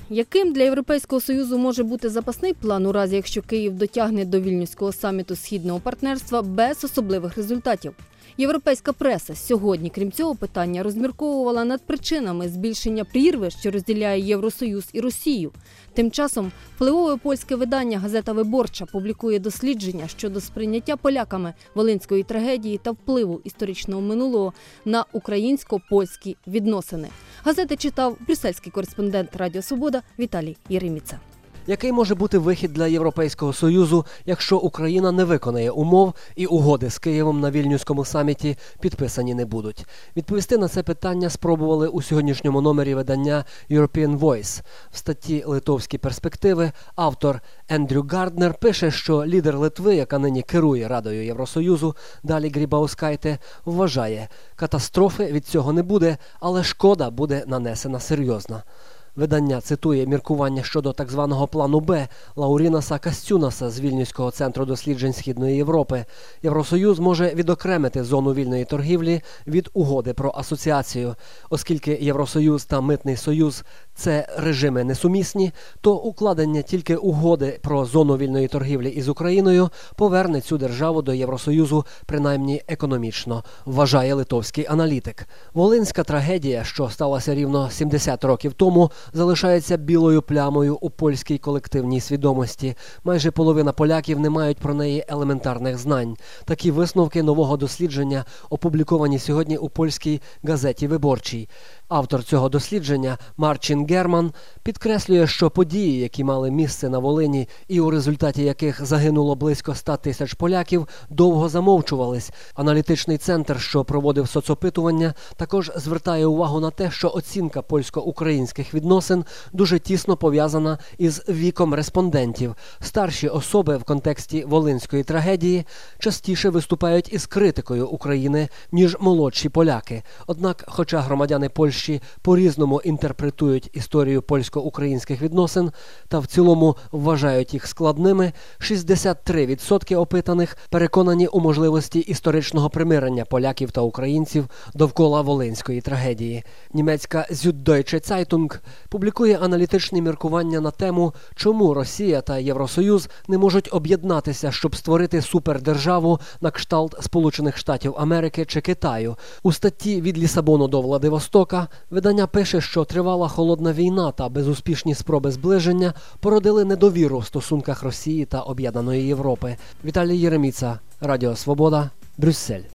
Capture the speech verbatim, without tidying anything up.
Яким для Європейського Союзу може бути запасний план у разі, якщо Київ дотягне до Вільнюського саміту Східного партнерства без особливих результатів? Європейська преса сьогодні, крім цього питання, розмірковувала над причинами збільшення прірви, що розділяє Євросоюз і Росію. Тим часом впливове польське видання «Газета Виборча» публікує дослідження щодо сприйняття поляками волинської трагедії та впливу історичного минулого на українсько-польські відносини. Газети читав брюссельський кореспондент Радіо Свобода Віталій Єреміца. Який може бути вихід для Європейського Союзу, якщо Україна не виконає умов і угоди з Києвом на Вільнюському саміті підписані не будуть? Відповісти на це питання спробували у сьогоднішньому номері видання European Voice. В статті «Литовські перспективи» автор Ендрю Гарднер пише, що лідер Литви, яка нині керує Радою Євросоюзу, Далі Грібаускайте, вважає, катастрофи від цього не буде, але шкода буде нанесена серйозна. Видання цитує міркування щодо так званого плану «Б» Лаурінаса Кастюнаса з Вільнюського центру досліджень Східної Європи. Євросоюз може відокремити зону вільної торгівлі від угоди про асоціацію. Оскільки Євросоюз та Митний союз – це режими несумісні, то укладення тільки угоди про зону вільної торгівлі із Україною поверне цю державу до Євросоюзу принаймні економічно, вважає литовський аналітик. Волинська трагедія, що сталася рівно сімдесят років тому, залишається білою плямою у польській колективній свідомості. Майже половина поляків не мають про неї елементарних знань. Такі висновки нового дослідження опубліковані сьогодні у польській газеті «Виборчій». Автор цього дослідження Марчин Герман підкреслює, що події, які мали місце на Волині і у результаті яких загинуло близько ста тисяч поляків, довго замовчувались. Аналітичний центр, що проводив соцопитування, також звертає увагу на те, що оцінка польсько-українських відносин дуже тісно пов'язана із віком респондентів. Старші особи в контексті волинської трагедії частіше виступають із критикою України, ніж молодші поляки. Однак, хоча громадяни Польщі по-різному інтерпретують історію польсько-українських відносин та в цілому вважають їх складними, шістдесят три відсотки опитаних переконані у можливості історичного примирення поляків та українців довкола волинської трагедії. Німецька Süddeutsche Zeitung публікує аналітичні міркування на тему, чому Росія та Євросоюз не можуть об'єднатися, щоб створити супердержаву на кшталт Сполучених Штатів Америки чи Китаю. У статті «Від Лісабону до Владивостока» видання пише, що тривала холодна війна та безуспішні спроби зближення породили недовіру в стосунках Росії та Об'єднаної Європи. Віталій Єреміца, Радіо Свобода, Брюссель.